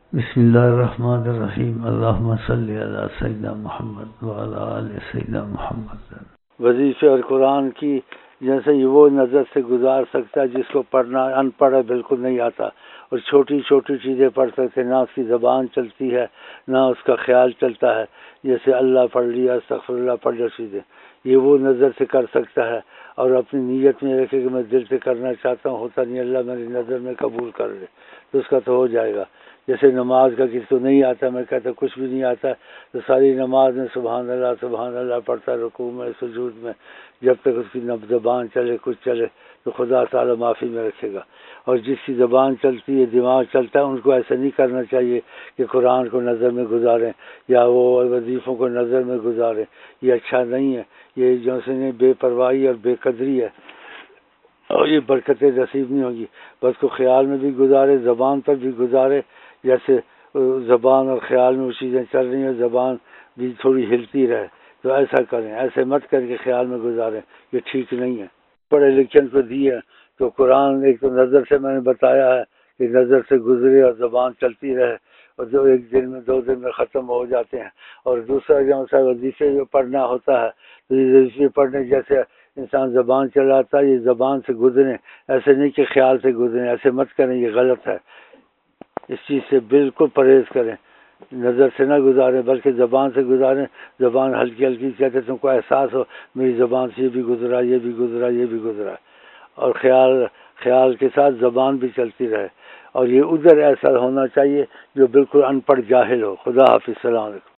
بسم اللہ الرحمن الرحیم اللہم صلی علی سیدنا محمد وعلی آل سیدنا محمد۔ وظیفے اور قرآن کی جیسے یہ وہ نظر سے گزار سکتا ہے جس کو پڑھنا ان پڑھ بالکل نہیں آتا، اور چھوٹی چھوٹی چیزیں پڑھ سکتے، نہ اس کی زبان چلتی ہے نہ اس کا خیال چلتا ہے، جیسے اللہ پڑھ لیا، استغفر اللہ پڑھ لیا، چیزیں یہ وہ نظر سے کر سکتا ہے، اور اپنی نیت میں رکھے کہ میں دل سے کرنا چاہتا ہوں، ہوتا نہیں، اللہ میری نظر میں قبول کر لے تو اس کا تو ہو جائے گا۔ جیسے نماز کا کسی کو نہیں آتا، میں کہتا کچھ بھی نہیں آتا، تو ساری نماز میں سبحان اللہ پڑھتا، رکوع میں سجود میں، جب تک اس کی زبان چلے کچھ چلے تو خدا تعالی معافی میں رکھے گا۔ اور جس کی زبان چلتی ہے، دماغ چلتا ہے، ان کو ایسا نہیں کرنا چاہیے کہ قرآن کو نظر میں گزاریں یا وہ وظیفوں کو نظر میں گزاریں، یہ اچھا نہیں ہے، یہ جو سے بے پرواہی اور بے قدری ہے، اور یہ برکتیں نصیب نہیں ہوگی۔ بس کو خیال میں بھی گزارے، زبان پر بھی گزارے، جیسے زبان اور خیال میں وہ چیزیں چل رہی ہیں، زبان بھی تھوڑی ہلتی رہے، تو ایسا کریں، ایسے مت کر کے خیال میں گزاریں، یہ ٹھیک نہیں ہے۔ پڑھے لکھن کو دی ہے تو قرآن ایک تو نظر سے میں نے بتایا ہے کہ نظر سے گزرے اور زبان چلتی رہے، اور جو ایک دن میں 2 دن میں ختم ہو جاتے ہیں۔ اور دوسرا جو سا وظیفے جو پڑھنا ہوتا ہے تو یہ وظیفے پڑھنے جیسے انسان زبان چلاتا ہے، یہ زبان سے گزریں، ایسے نہیں کہ خیال سے گزریں، ایسے مت کریں، یہ غلط ہے، اس چیز سے بالکل پرہیز کریں، نظر سے نہ گزاریں بلکہ زبان سے گزاریں، زبان ہلکی ہلکی کہتے تم کو احساس ہو میری زبان سے یہ بھی گزرا، یہ بھی گزرا، یہ بھی گزرا، اور خیال کے ساتھ زبان بھی چلتی رہے، اور یہ ادھر ایسا ہونا چاہیے جو بالکل ان پڑھ جاہل ہو۔ خدا حافظ، السلام علیکم۔